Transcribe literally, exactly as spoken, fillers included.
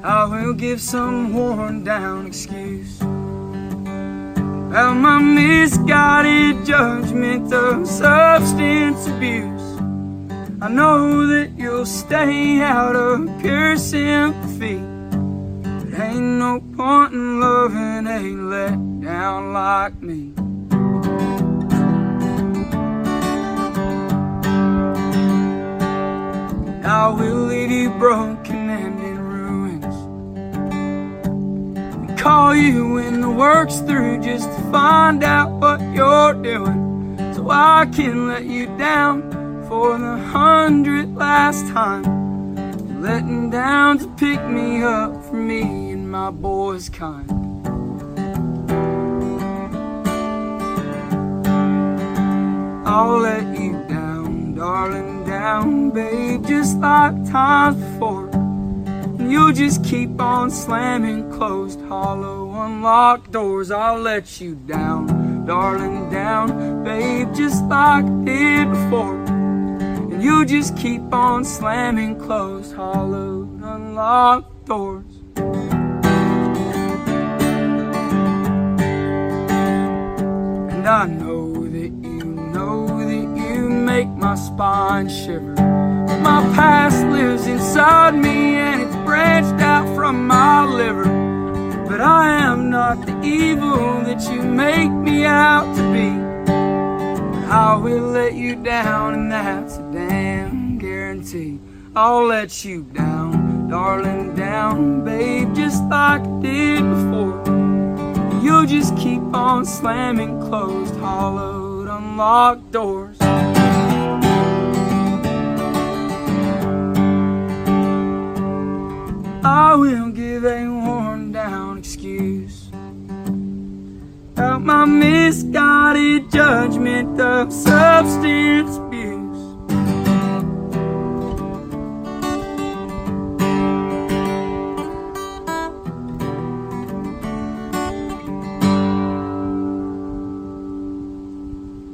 I will give some worn down excuse about my misguided judgment of substance abuse. I know that you'll stay out of pure sympathy, but ain't no point in loving a let down like me. I will leave you broken and in ruins, and call you when the work's through, just to find out what you're doing, so I can let you down for the hundredth last time. Letting down to pick me up for me and my boys kind. I'll let you down, darling, down, babe, just like times before. And you'll just keep on slamming closed, hollow, unlocked doors. I'll let you down, darling, down, babe, just like I did before. And you'll just keep on slamming closed, hollow, unlocked doors. And I know that you know that you make my spine shiver. My past lives inside me and it's branched out from my liver. But I am not the evil that you make me out to be. I will let you down, and that's a damn guarantee. I'll let you down, darling, down, babe, just like I did before. You'll just keep on slamming closed, hollowed, unlocked doors. I will give a worn down excuse about my misguided judgment of substance abuse.